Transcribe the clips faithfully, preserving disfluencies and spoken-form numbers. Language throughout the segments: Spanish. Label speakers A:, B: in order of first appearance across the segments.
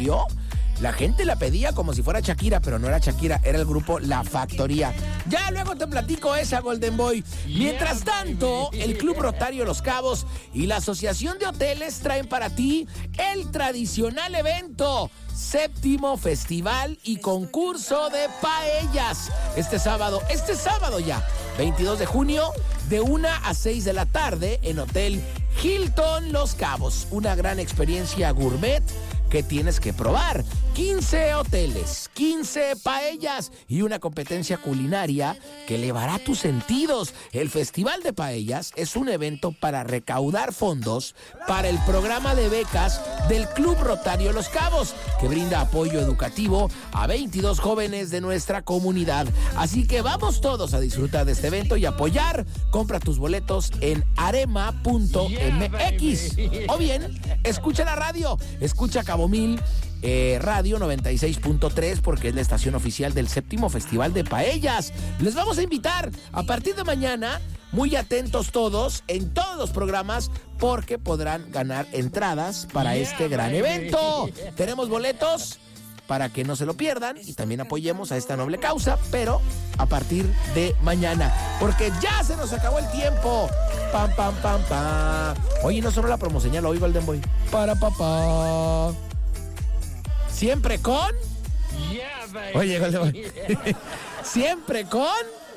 A: salió, la gente la pedía como si fuera Shakira, pero no era Shakira, era el grupo La Factoría. Ya luego te platico esa, Golden Boy. Mientras tanto, el Club Rotario Los Cabos y la Asociación de Hoteles traen para ti el tradicional evento, séptimo festival y concurso de paellas. Este sábado, este sábado ya, veintidós de junio, de una a seis de la tarde en Hotel Hilton Los Cabos. Una gran experiencia gourmet que tienes que probar. quince hoteles, quince paellas y una competencia culinaria que elevará tus sentidos. El Festival de Paellas es un evento para recaudar fondos para el programa de becas del Club Rotario Los Cabos, que brinda apoyo educativo a veintidós jóvenes de nuestra comunidad. Así que vamos todos a disfrutar de este evento y apoyar. Compra tus boletos en arema punto m x o bien escucha la radio, escucha Cabo Mil eh, Radio noventa y seis punto tres, porque es la estación oficial del séptimo Festival de Paellas. Les vamos a invitar a partir de mañana, muy atentos todos en todos los programas, porque podrán ganar entradas para este gran evento. Tenemos boletos para que no se lo pierdan y también apoyemos a esta noble causa, pero a partir de mañana, porque ya se nos acabó el tiempo. Pam, pam, pam, pam. Oye, no solo la promoseñal hoy, Golden Boy. Para papá. Siempre con... Oye, Golden Boy. Siempre con...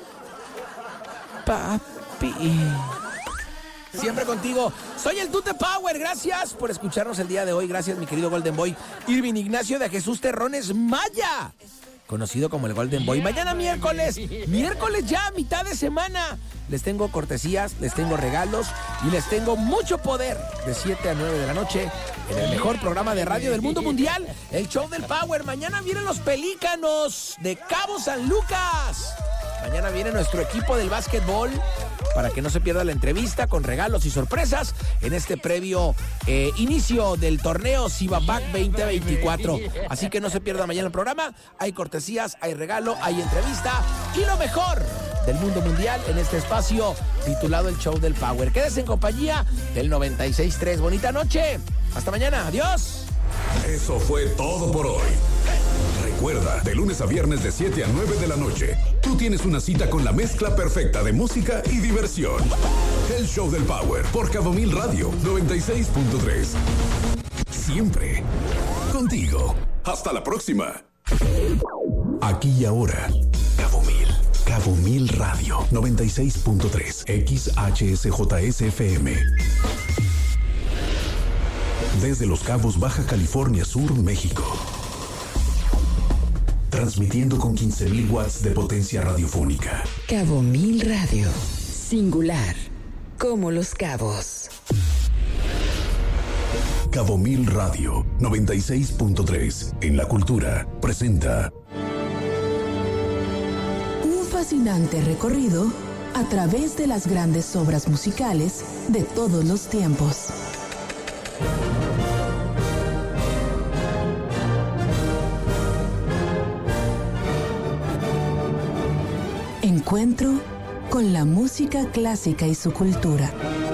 A: Papi. Siempre contigo. Soy el Tute Power. Gracias por escucharnos el día de hoy. Gracias, mi querido Golden Boy. Irving Ignacio de Jesús Terrones Maya, conocido como el Golden Boy. Mañana miércoles, miércoles ya, mitad de semana. Les tengo cortesías, les tengo regalos y les tengo mucho poder de siete a nueve de la noche en el mejor programa de radio del mundo mundial, el Show del Power. Mañana vienen los Pelícanos de Cabo San Lucas. Mañana viene nuestro equipo del básquetbol para que no se pierda la entrevista con regalos y sorpresas en este previo eh, inicio del torneo Cibapac veinte veinticuatro. Así que no se pierda mañana el programa. Hay cortesías, hay regalo, hay entrevista y lo mejor del mundo mundial en este espacio titulado El Show del Power. Quédese en compañía del noventa y seis punto tres. Bonita noche. Hasta mañana. Adiós.
B: Eso fue todo por hoy. Recuerda, de lunes a viernes de siete a nueve de la noche, tú tienes una cita con la mezcla perfecta de música y diversión. El Show del Power por Cabo Mil Radio noventa y seis punto tres. Siempre contigo. Hasta la próxima. Aquí y ahora, Cabo Mil. Cabo Mil Radio noventa y seis punto tres. X H S J S F M. Desde Los Cabos, Baja California Sur, México. Transmitiendo con quince mil watts de potencia radiofónica.
C: Cabo Mil Radio. Singular. Como Los Cabos.
B: Cabo Mil Radio noventa y seis punto tres. En la cultura presenta
D: un fascinante recorrido a través de las grandes obras musicales de todos los tiempos. Encuentro con la música clásica y su cultura.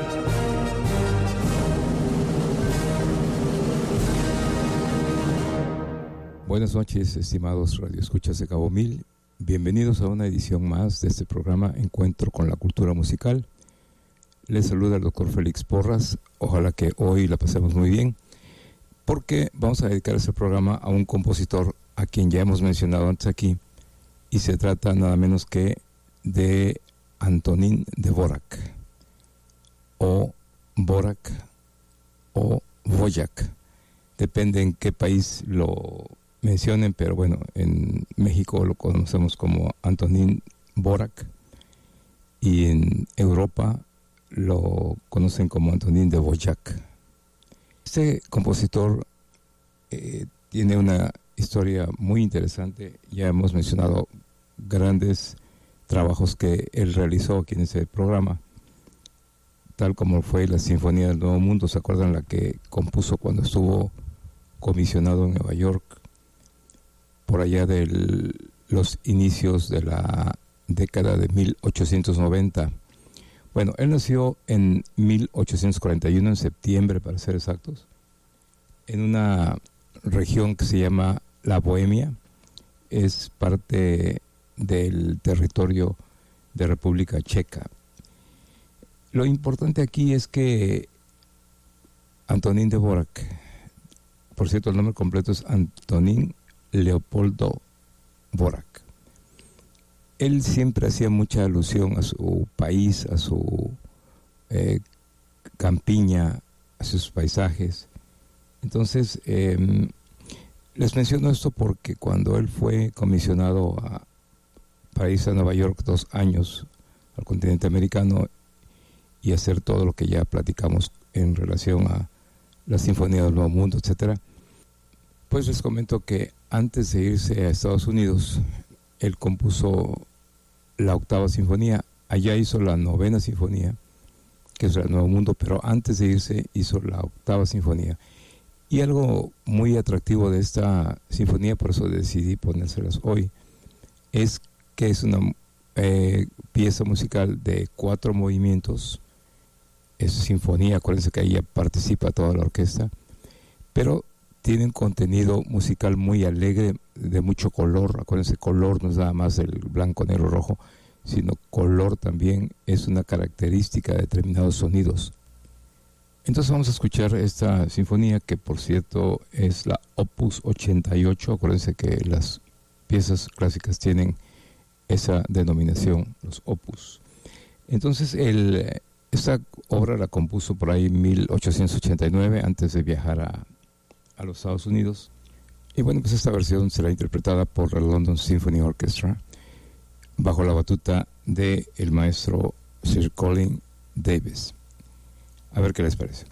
E: Buenas noches, estimados radioescuchas de Cabo Mil. Bienvenidos a una edición más de este programa Encuentro con la cultura musical. Les saluda el doctor Félix Porras. Ojalá que hoy la pasemos muy bien, porque vamos a dedicar este programa a un compositor a quien ya hemos mencionado antes aquí, y se trata nada menos que de Antonín Dvořák, o Dvořák, o Dvořák, depende en qué país lo mencionen, pero bueno, en México lo conocemos como Antonín Dvořák y en Europa lo conocen como Antonín Dvořák. Este compositor eh, tiene una historia muy interesante. Ya hemos mencionado grandes trabajos que él realizó aquí en ese programa, tal como fue la Sinfonía del Nuevo Mundo. ¿Se acuerdan la que compuso cuando estuvo comisionado en Nueva York, por allá de los inicios de la década de mil ochocientos noventa? Bueno, él nació en mil ochocientos cuarenta y uno, en septiembre para ser exactos, en una región que se llama la Bohemia, es parte del territorio de República Checa. Lo importante aquí es que Antonín Dvořák, por cierto el nombre completo es Antonín Leopoldo Dvořák, él siempre hacía mucha alusión a su país, a su eh, campiña, a sus paisajes. Entonces, eh, les menciono esto porque cuando él fue comisionado a, para irse a Nueva York dos años al continente americano y hacer todo lo que ya platicamos en relación a la Sinfonía del Nuevo Mundo, etcétera, pues les comento que antes de irse a Estados Unidos, él compuso la octava sinfonía, allá hizo la novena sinfonía, que es el Nuevo Mundo, pero antes de irse hizo la octava sinfonía. Y algo muy atractivo de esta sinfonía, por eso decidí ponérselas hoy, es que es una eh, pieza musical de cuatro movimientos, es sinfonía, acuérdense que ahí participa toda la orquesta, pero tiene un contenido musical muy alegre, de mucho color. Acuérdense, color no es nada más el blanco, negro, rojo, sino color también es una característica de determinados sonidos. Entonces vamos a escuchar esta sinfonía, que por cierto es la Opus ochenta y ocho. Acuérdense que las piezas clásicas tienen esa denominación, los opus. Entonces el, esta obra la compuso por ahí en mil ochocientos ochenta y nueve, antes de viajar a, a los Estados Unidos. Y bueno, pues esta versión será interpretada por la London Symphony Orchestra bajo la batuta de el maestro Sir Colin Davis. A ver qué les parece.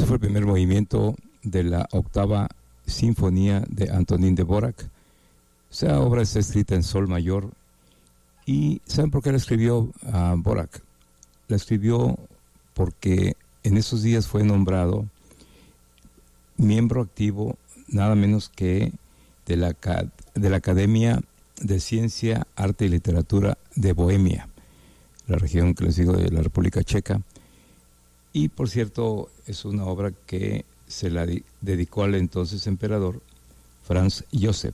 E: fue el primer movimiento de la octava sinfonía de Antonín Dvořák. Esa obra está escrita en sol mayor. ¿Y saben por qué la escribió uh, Dvořák? La escribió porque en esos días fue nombrado miembro activo nada menos que de la, de la Academia de Ciencia, Arte y Literatura de Bohemia, la región que les digo de la República Checa. Y por cierto, es una obra que se la dedicó al entonces emperador Franz Joseph.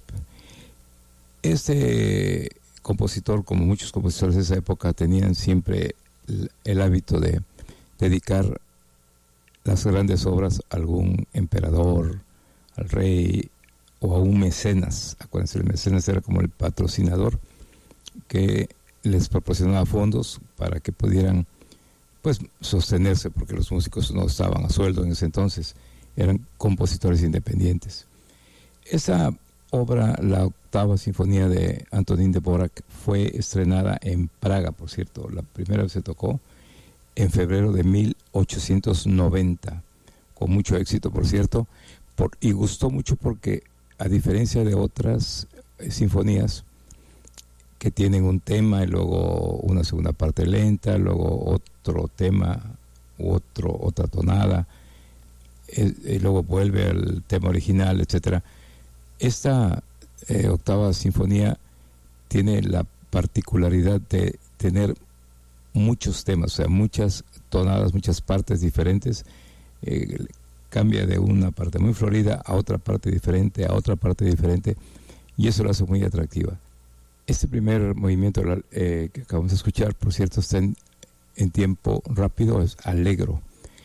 E: Este compositor, como muchos compositores de esa época, tenían siempre el, el hábito de dedicar las grandes obras a algún emperador, al rey o a un mecenas. Acuérdense, el mecenas era como el patrocinador que les proporcionaba fondos para que pudieran pues sostenerse, porque los músicos no estaban a sueldo en ese entonces, eran compositores independientes. Esa obra, la octava sinfonía de Antonín Dvořák, fue estrenada en Praga, por cierto. La primera vez se tocó en febrero de mil ochocientos noventa, con mucho éxito, por cierto, por, y gustó mucho porque, a diferencia de otras eh, sinfonías que tienen un tema y luego una segunda parte lenta, luego otro tema, otro, otra tonada, eh, y luego vuelve al tema original, etcétera. Esta eh, octava sinfonía tiene la particularidad de tener muchos temas, o sea, muchas tonadas, muchas partes diferentes. Eh, cambia de una parte muy florida a otra parte diferente, a otra parte diferente, y eso lo hace muy atractiva. Este primer movimiento eh, que acabamos de escuchar, por cierto, está en, en tiempo rápido, es allegro.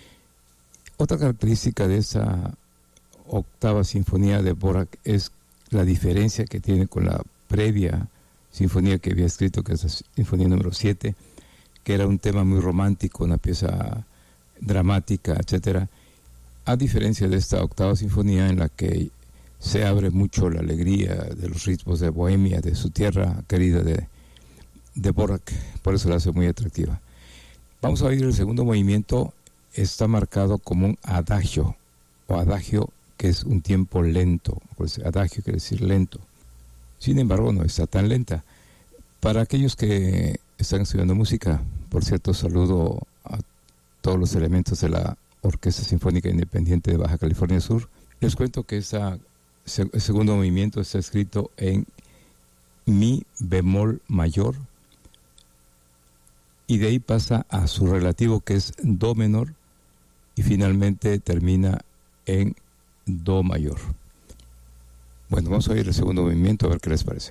E: Otra característica de esa octava sinfonía de Dvořák es la diferencia que tiene con la previa sinfonía que había escrito, que es la sinfonía número siete, que era un tema muy romántico, una pieza dramática, etcétera. A diferencia de esta octava sinfonía, en la que se abre mucho la alegría de los ritmos de Bohemia, de su tierra querida de, de Dvořák, por eso la hace muy atractiva. Vamos a oír el segundo movimiento. Está marcado como un adagio, o adagio, que es un tiempo lento. Pues adagio quiere decir lento. Sin embargo, no está tan lenta. Para aquellos que están estudiando música, por cierto, saludo a todos los elementos de la Orquesta Sinfónica Independiente de Baja California Sur. Les cuento que esa, el segundo movimiento está escrito en mi bemol mayor, y de ahí pasa a su relativo, que es do menor, y finalmente termina en do mayor. Bueno, vamos a oír el segundo movimiento a ver qué les parece.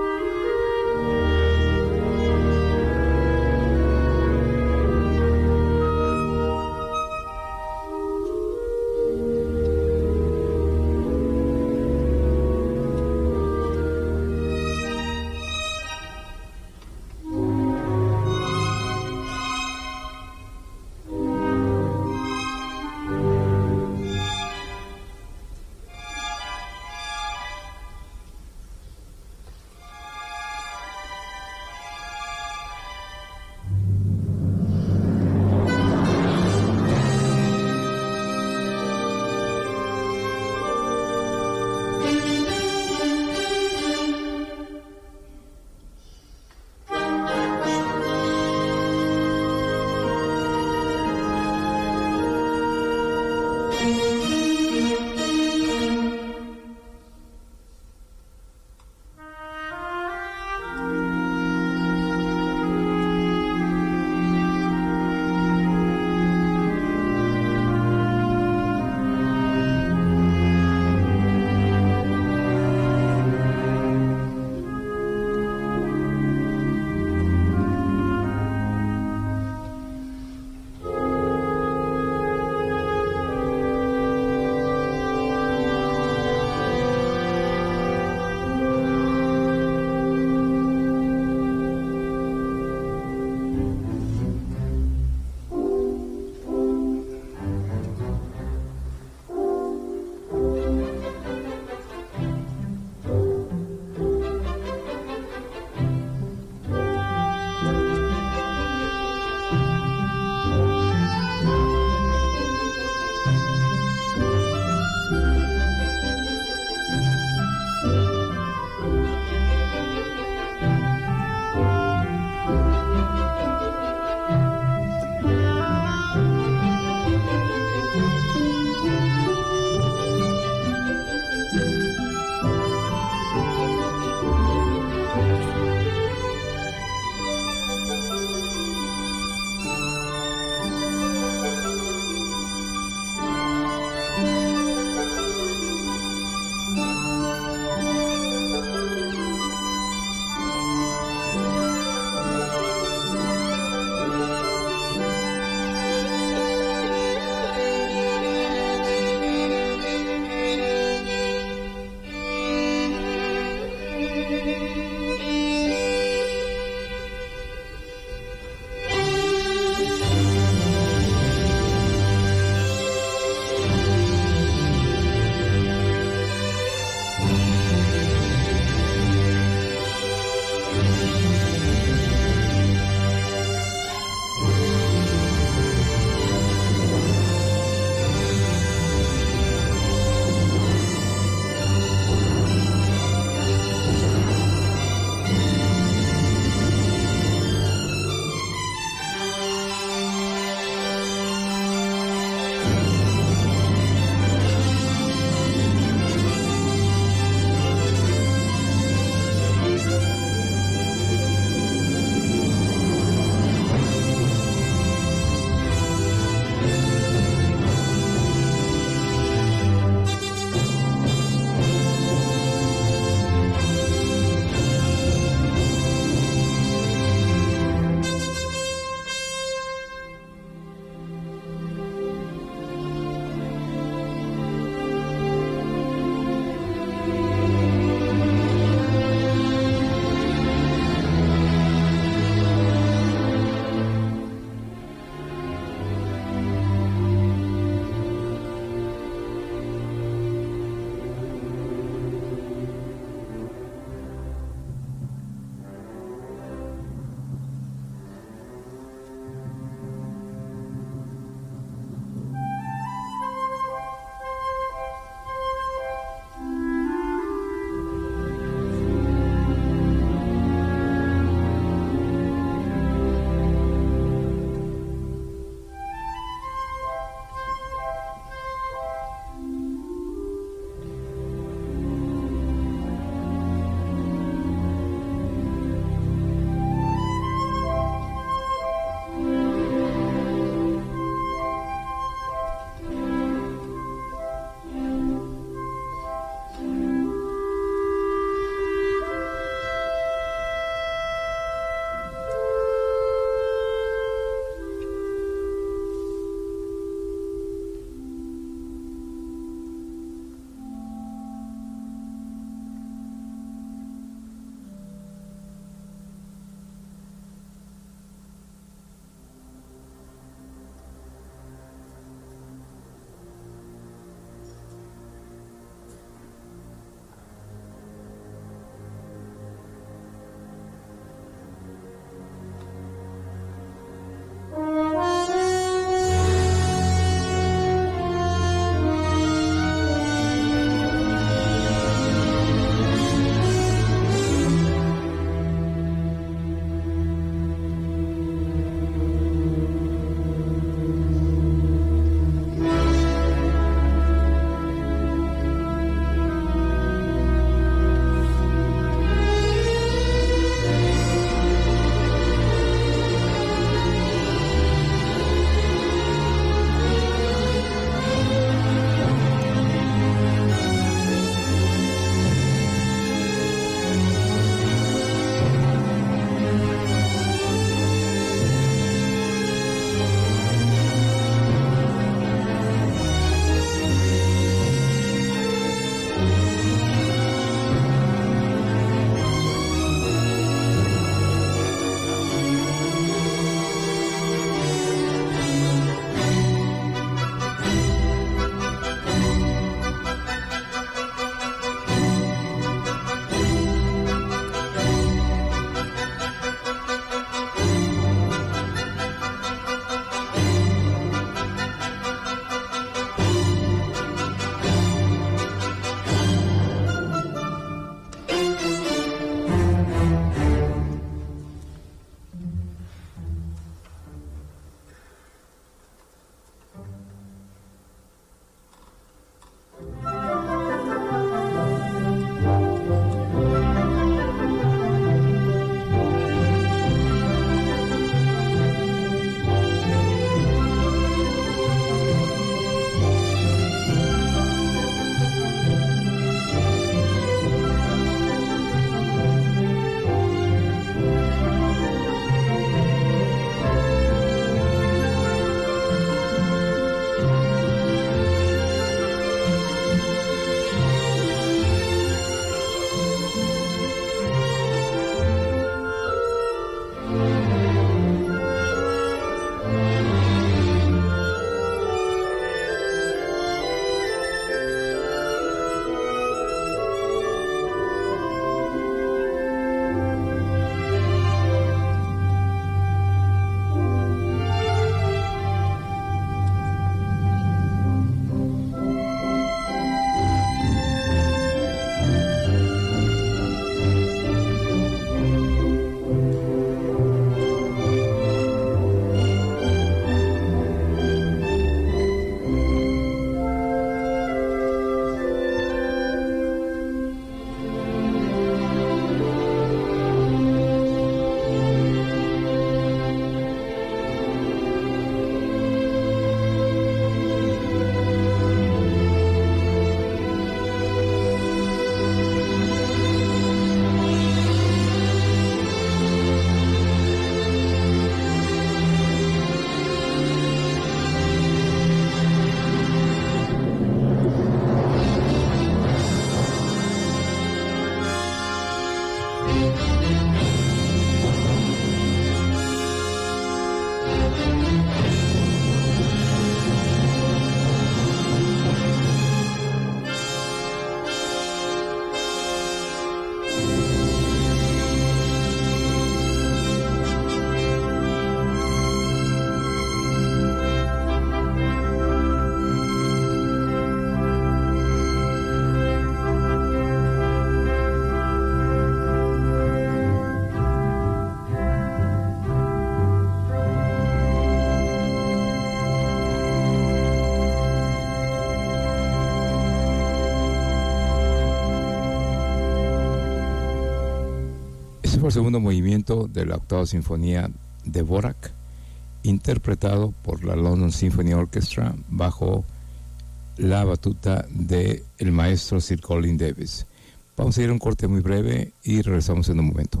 E: Ese fue el segundo movimiento de la octava sinfonía de Dvorak, interpretado por la London Symphony Orchestra bajo la batuta del maestro Sir Colin Davis. Vamos a ir a un corte muy breve y regresamos en un momento.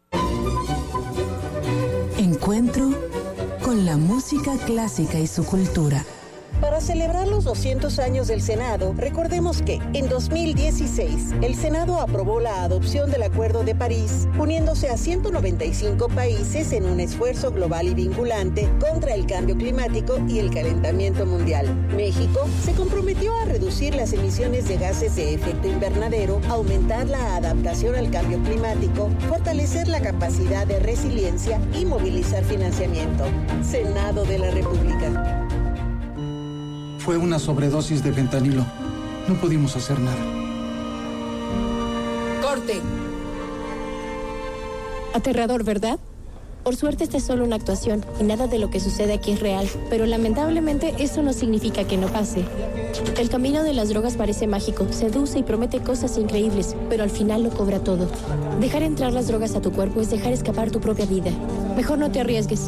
D: Encuentro con la música clásica y su cultura.
F: Para celebrar los doscientos años del Senado, recordemos que en dos mil dieciséis el Senado aprobó la adopción del Acuerdo de París, uniéndose a ciento noventa y cinco países en un esfuerzo global y vinculante contra el cambio climático y el calentamiento mundial. México se comprometió a reducir las emisiones de gases de efecto invernadero, aumentar la adaptación al cambio climático, fortalecer la capacidad de resiliencia y movilizar financiamiento. Senado de la República.
G: Fue una sobredosis de fentanilo. No pudimos hacer nada.
H: ¡Corte!
I: Aterrador, ¿verdad? Por suerte esta es solo una actuación y nada de lo que sucede aquí es real, pero lamentablemente eso no significa que no pase. El camino de las drogas parece mágico, seduce y promete cosas increíbles, pero al final lo cobra todo. Dejar entrar las drogas a tu cuerpo es dejar escapar tu propia vida. Mejor no te arriesgues.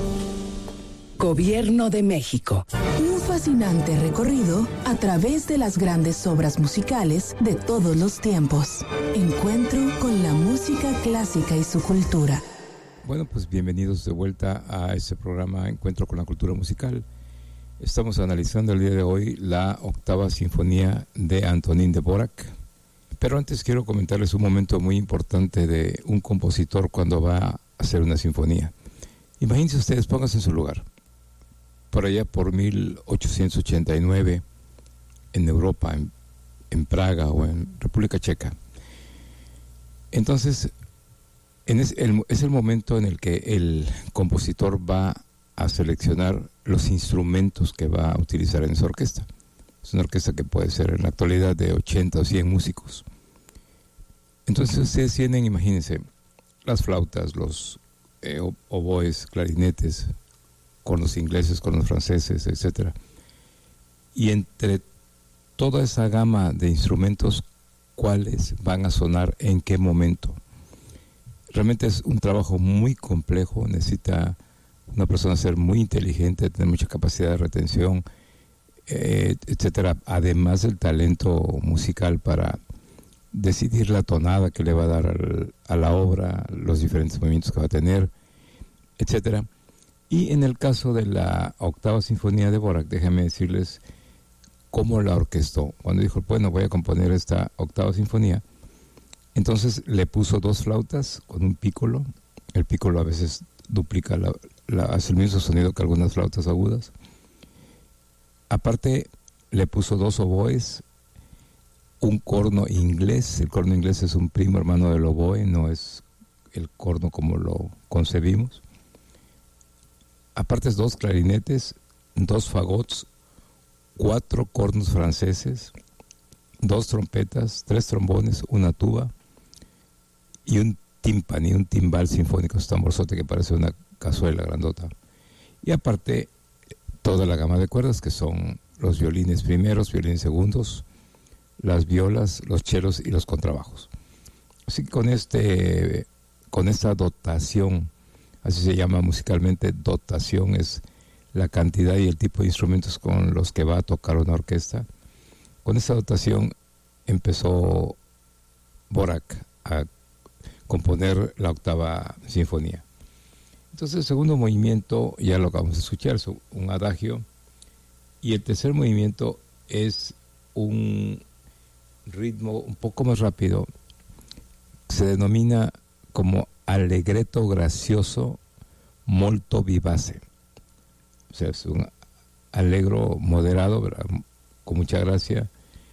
C: Gobierno de México.
D: Un fascinante recorrido a través de las grandes obras musicales de todos los tiempos. Encuentro con la música clásica y su cultura.
E: Bueno, pues bienvenidos de vuelta a este programa Encuentro con la Cultura Musical. Estamos analizando el día de hoy la octava sinfonía de Antonín Dvorak. Pero antes quiero comentarles un momento muy importante de un compositor cuando va a hacer una sinfonía. Imagínense ustedes, pónganse en su lugar. Por allá por mil ochocientos ochenta y nueve, en Europa, en, en Praga o en República Checa. Entonces, en es, el, es el momento en el que el compositor va a seleccionar los instrumentos que va a utilizar en esa orquesta. Es una orquesta que puede ser en la actualidad de ochenta o cien músicos. Entonces ustedes tienen, imagínense, las flautas, los eh, oboes, clarinetes, con los ingleses, con los franceses, etcétera. Y entre toda esa gama de instrumentos, ¿cuáles van a sonar en qué momento? Realmente es un trabajo muy complejo, necesita una persona ser muy inteligente, tener mucha capacidad de retención, eh, etcétera, además del talento musical para decidir la tonada que le va a dar al, a la obra, los diferentes movimientos que va a tener, etcétera. Y en el caso de la octava sinfonía de Dvorak, déjenme decirles cómo la orquestó. Cuando dijo, bueno, voy a componer esta octava sinfonía, entonces le puso dos flautas con un pícolo. El pícolo a veces duplica, la, la, hace el mismo sonido que algunas flautas agudas. Aparte, le puso dos oboes, un corno inglés. El corno inglés es un primo hermano del oboe, no es el corno como lo concebimos. Aparte, dos clarinetes, dos fagots, cuatro cornos franceses, dos trompetas, tres trombones, una tuba y un tímpani, un timbal sinfónico, un tamborzote que parece una cazuela grandota. Y aparte, toda la gama de cuerdas, que son los violines primeros, violines segundos, las violas, los chelos y los contrabajos. Así que con, este, con esta dotación, así se llama musicalmente, dotación es la cantidad y el tipo de instrumentos con los que va a tocar una orquesta. Con esta dotación empezó Dvorak a componer la octava sinfonía. Entonces el segundo movimiento ya lo acabamos de escuchar, es un adagio, y el tercer movimiento es un ritmo un poco más rápido, se denomina como allegretto gracioso molto vivace. O sea, es un allegro moderado, ¿verdad?, con mucha gracia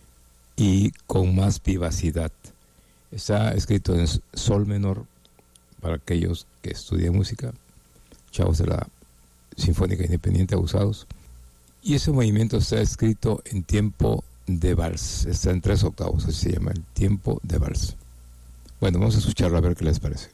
E: y con más vivacidad. Está escrito en sol menor para aquellos que estudian música, chavos de la Sinfónica Independiente Abusados. Y ese movimiento está escrito en tiempo de vals. Está en tres octavos, así se llama, el tiempo de vals. Bueno, vamos a escucharlo a ver qué les parece.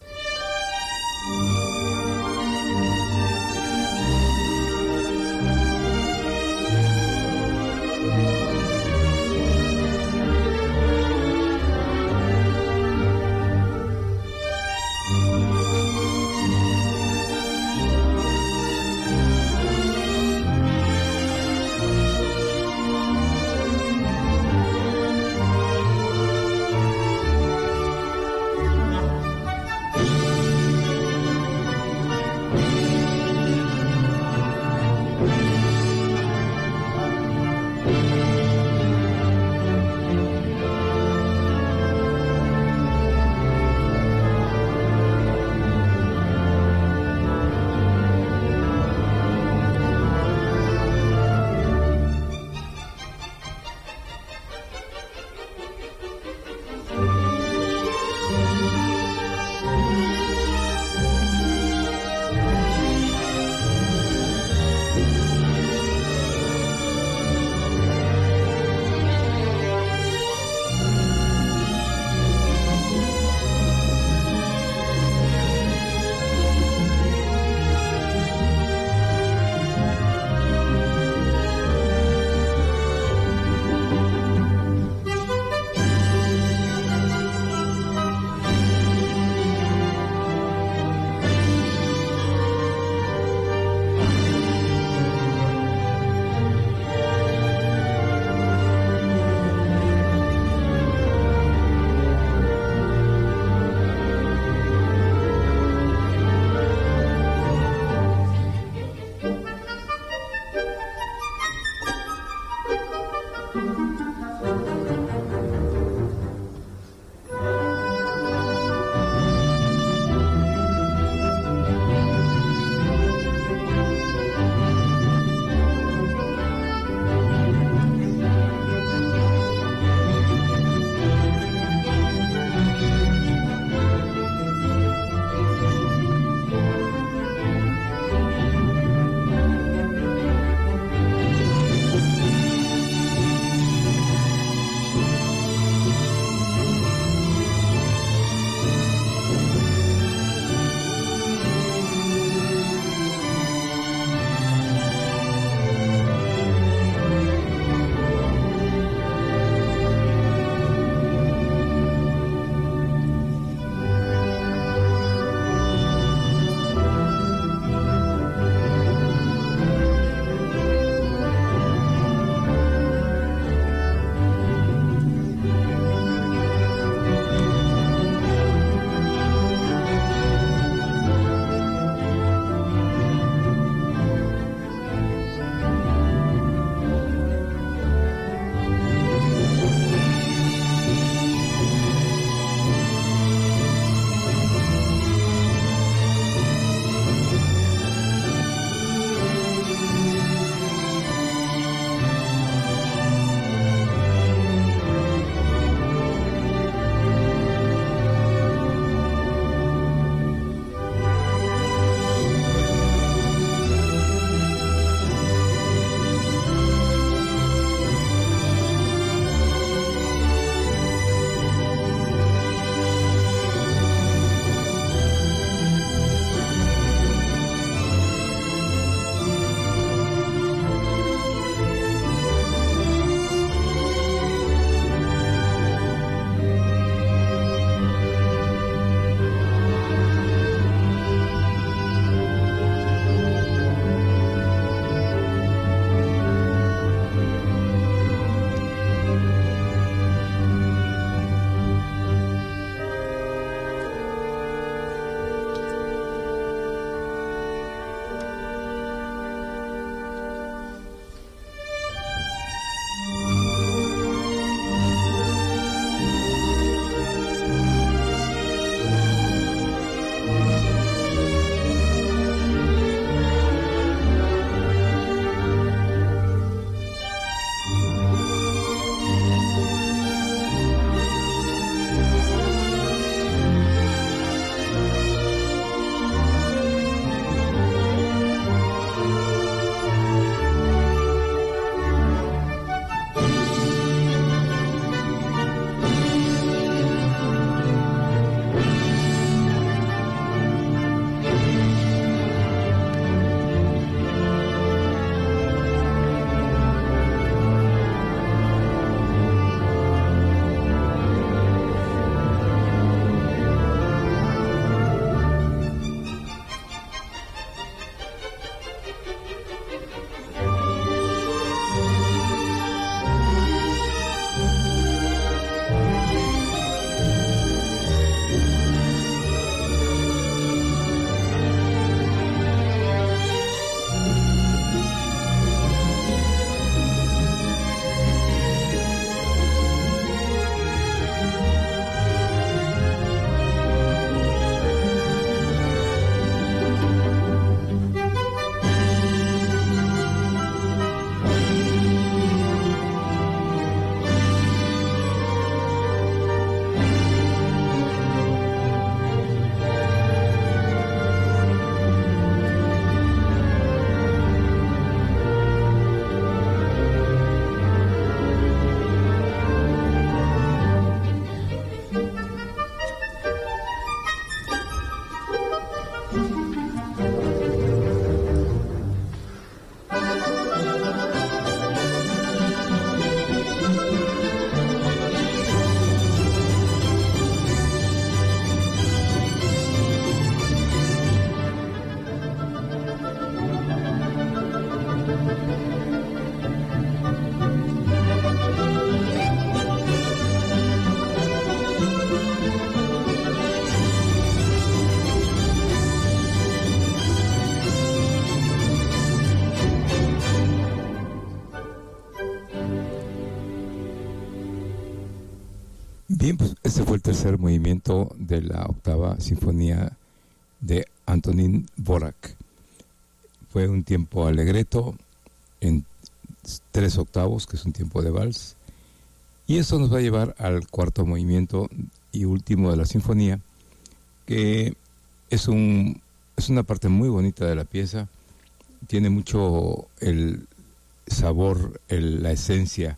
E: Bien, pues este fue el tercer movimiento de la octava sinfonía de Antonín Dvořák. Fue un tiempo allegretto en tres octavos, que es un tiempo de vals. Y eso nos va a llevar al cuarto movimiento y último de la sinfonía, que es, un, es una parte muy bonita de la pieza. Tiene mucho el sabor, el, la esencia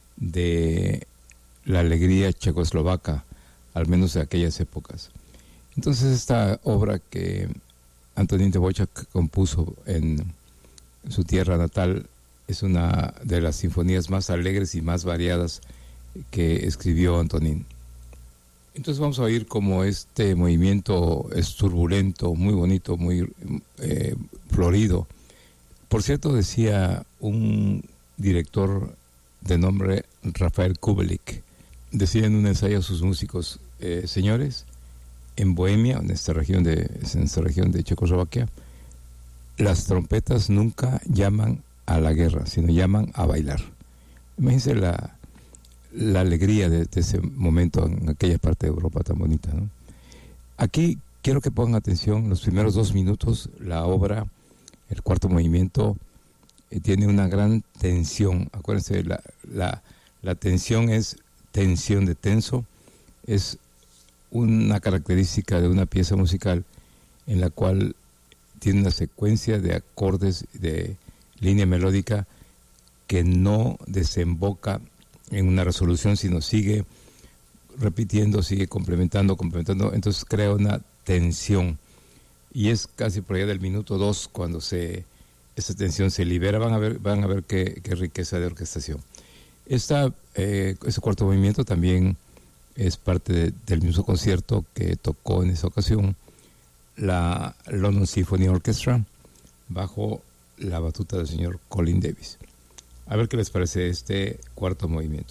E: de la alegría checoslovaca, al menos de aquellas épocas. Entonces esta obra que Antonín Dvořák compuso en su tierra natal es una de las sinfonías más alegres y más variadas que escribió Antonín. Entonces vamos a oír cómo este movimiento es turbulento, muy bonito, muy eh, florido. Por cierto, decía un director de nombre Rafael Kubelik, decía en un ensayo a sus músicos, eh, señores, en Bohemia, en esta región de, en esta región de Checoslovaquia, las trompetas nunca llaman a la guerra, sino llaman a bailar. Imagínense la, la alegría de, de ese momento en aquella parte de Europa tan bonita, ¿no? Aquí quiero que pongan atención, los primeros dos minutos, la obra, el cuarto movimiento, eh, tiene una gran tensión. Acuérdense, la, la, la tensión es tensión de tenso, es una característica de una pieza musical en la cual tiene una secuencia de acordes de línea melódica que no desemboca en una resolución, sino sigue repitiendo, sigue complementando, complementando, entonces crea una tensión. Y es casi por allá del minuto dos cuando se esa tensión se libera. Van a ver, van a ver qué, qué riqueza de orquestación. Esta, eh, ese cuarto movimiento también es parte de, del mismo concierto que tocó en esa ocasión la London Symphony Orchestra bajo la batuta del señor Colin Davis. A ver qué les parece este cuarto movimiento.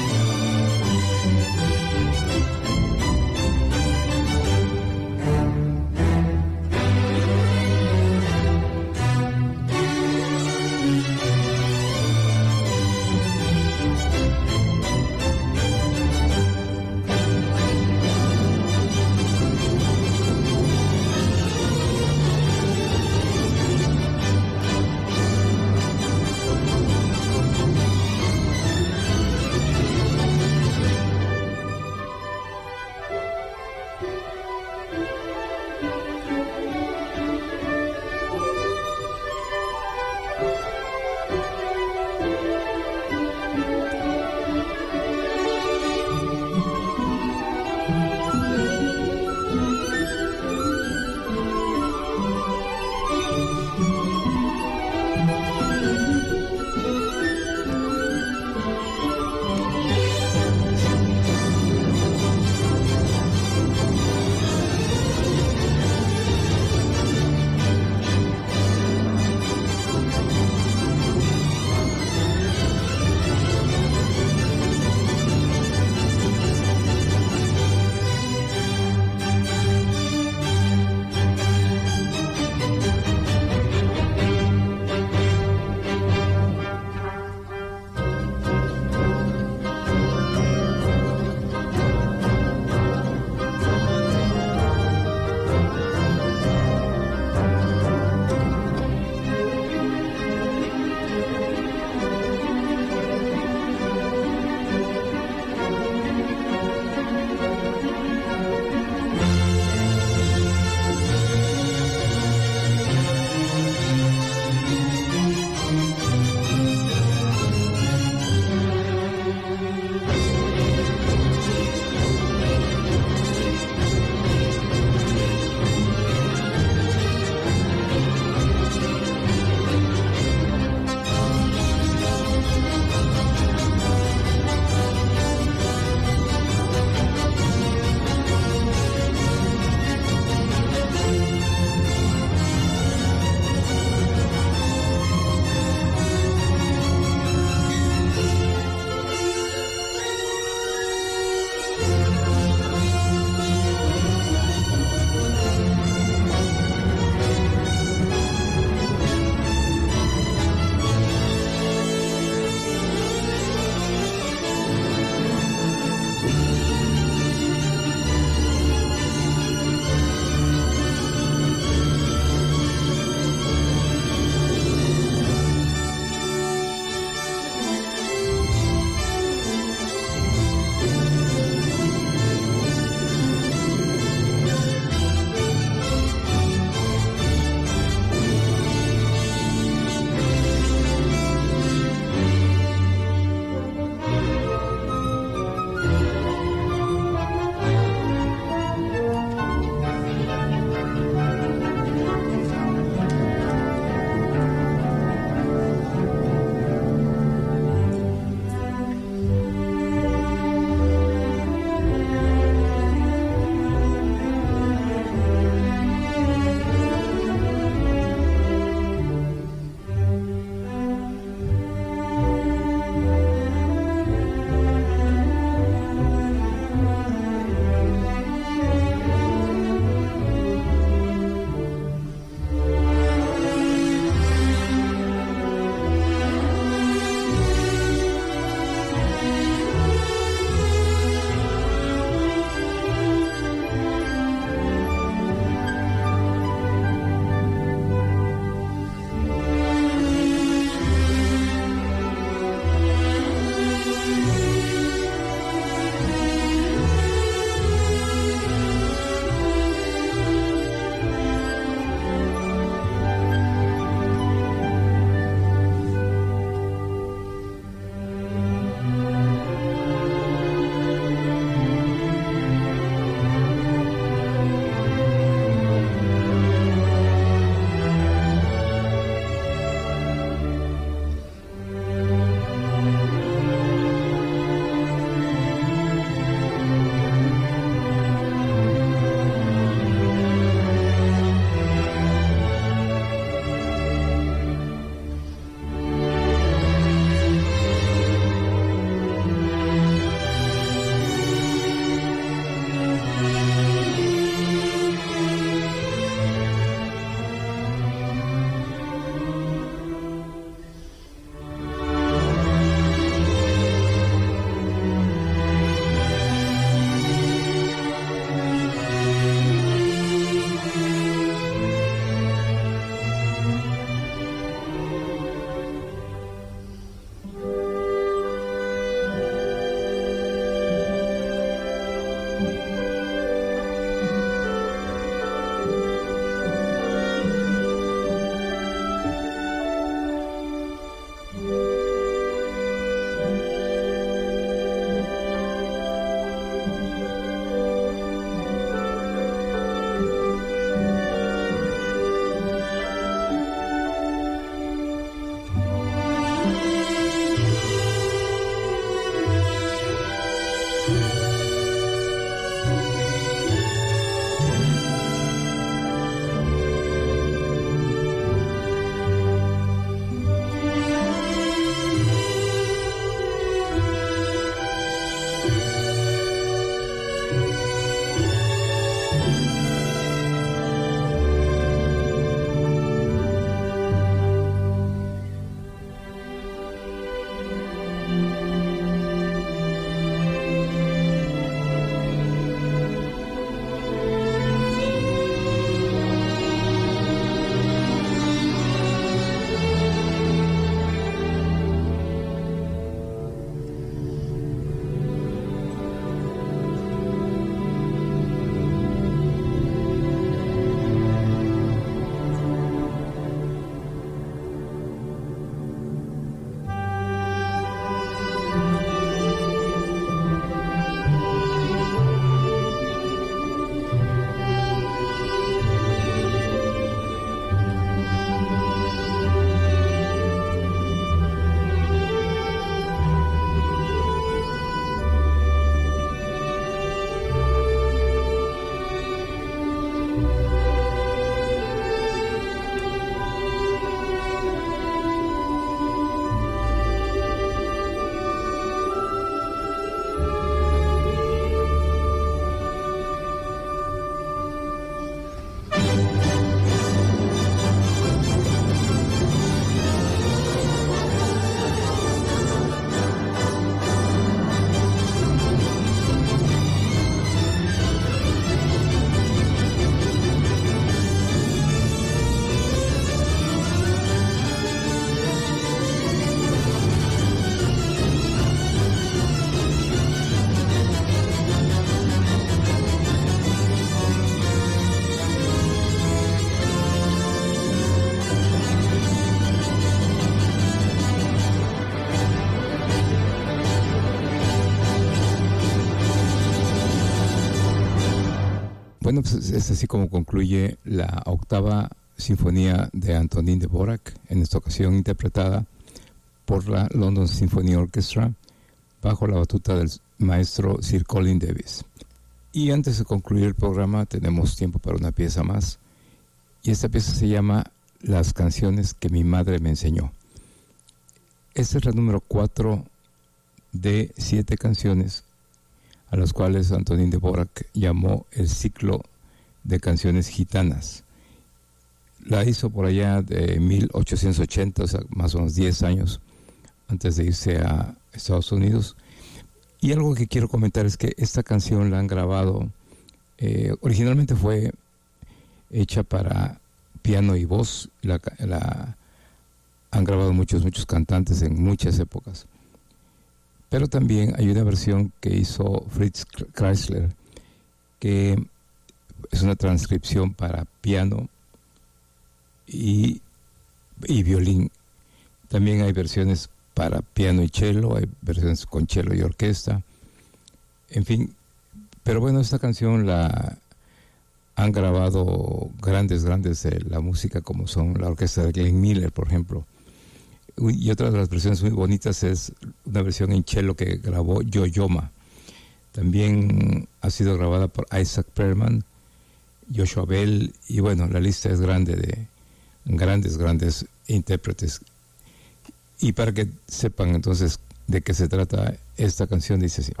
E: Bueno, pues es así como concluye la octava sinfonía de Antonín Dvořák, en esta ocasión interpretada por la London Symphony Orchestra bajo la batuta del maestro Sir Colin Davis. Y antes de concluir el programa tenemos tiempo para una pieza más, y esta pieza se llama Las canciones que mi madre me enseñó. Esta es la número cuatro de siete canciones a las cuales Antonín Dvořák llamó el ciclo de canciones gitanas. La hizo por allá de mil ochocientos ochenta, o sea, más o menos diez años antes de irse a Estados Unidos. Y algo que quiero comentar es que esta canción la han grabado, eh, originalmente fue hecha para piano y voz, la, la han grabado muchos, muchos cantantes en muchas épocas. Pero también hay una versión que hizo Fritz Kreisler, que es una transcripción para piano y, y violín. También hay versiones para piano y cello, hay versiones con cello y orquesta, en fin. Pero bueno, esta canción la han grabado grandes, grandes de la música, como son la orquesta de Glenn Miller, por ejemplo. Y otra de las versiones muy bonitas es una versión en cello que grabó Yo-Yoma. También ha sido grabada por Isaac Perlman, Joshua Bell, y bueno, la lista es grande de grandes, grandes intérpretes. Y para que sepan entonces de qué se trata esta canción, dice así.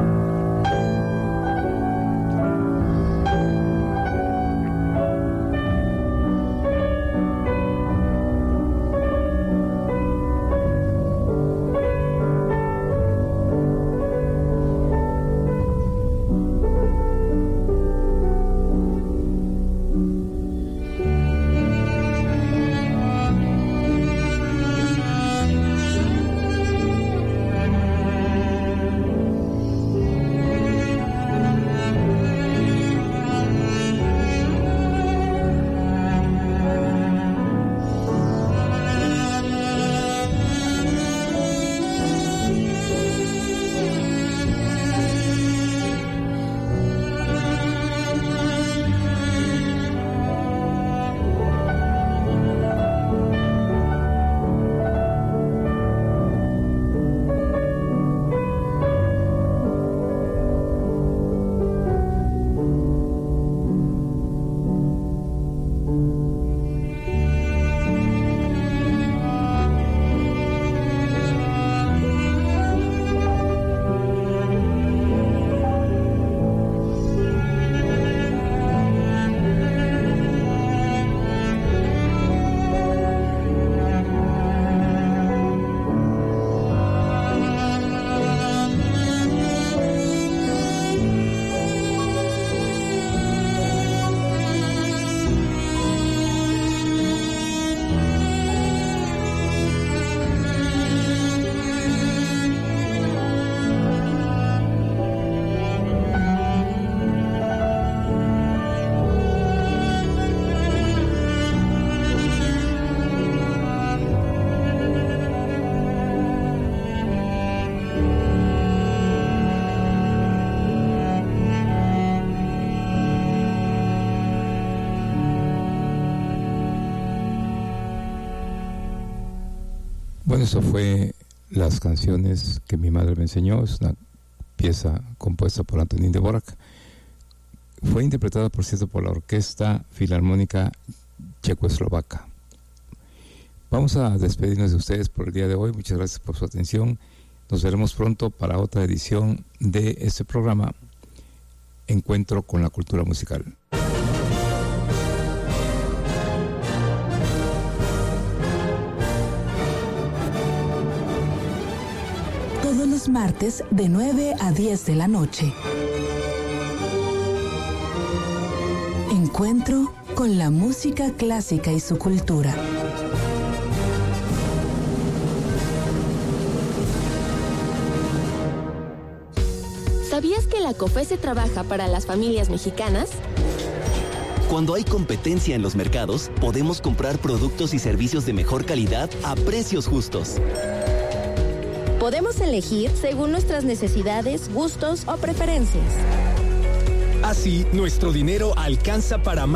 E: Bueno, eso fue Las canciones que mi madre me enseñó. Es una pieza compuesta por Antonín Dvořák. Fue interpretada, por cierto, por la Orquesta Filarmónica Checoslovaca. Vamos a despedirnos de ustedes por el día de hoy. Muchas gracias por su atención. Nos veremos pronto para otra edición de este programa, Encuentro con la Cultura Musical.
D: Todos los martes de nueve a diez de la noche. Encuentro con la música clásica y su cultura.
I: ¿Sabías que la COFESE trabaja para las familias mexicanas?
H: Cuando hay competencia en los mercados, podemos comprar productos y servicios de mejor calidad a precios justos.
I: Podemos elegir según nuestras necesidades, gustos o preferencias.
J: Así, nuestro dinero alcanza para más.